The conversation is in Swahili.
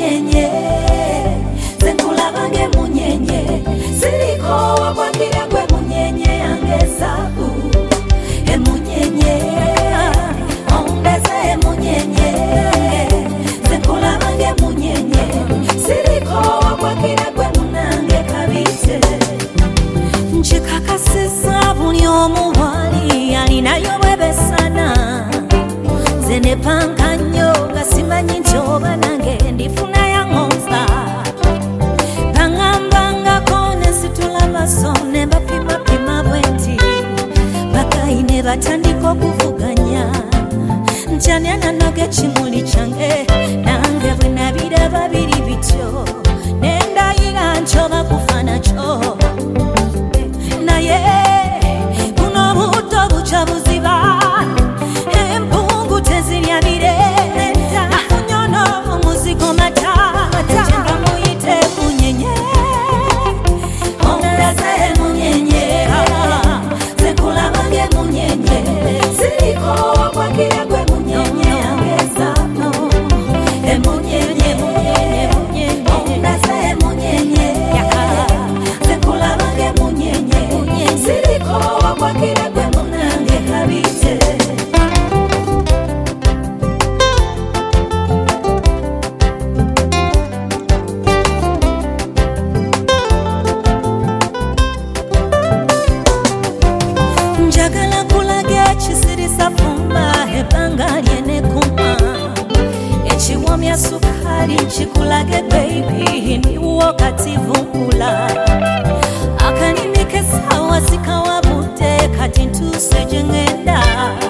munyenye zenkulabange munyenye siriko wakwakira gwe munyenye angeza emunyenye ondeze munyenye zenkulabange munyenye siriko wakwakira gwe munange kabite nchikakasisa buli omuwali alinayo bwebesana zene pankanyo gasimanyi ntoba nange ndifuna yangonza pangambangako nesitula maso ne bapimapima bwenti bakaine batandika okuvuganya ntyanyana noge kimuli kyange nange bwe nabiraba biri bityo nendayira ntoba kufa nakyo naye buno buto buca buziba empungu tezirya birenda afunyono omuzigo matata nga muyite munyenye ondeze munyenye zenkulabange munyenye siriko wakwakira gwe munyenye angeza emunyenye ondeze munyenye zenkulabange munyenye siriko wakwakira gwe munange kabite njagala kulage ekisirisa fumba ebbanga lyenekuma ekiwomya sukali kikulage baby niwo kativunkula akanimi kesawa sikawabudde kati ntuuse gye ngenda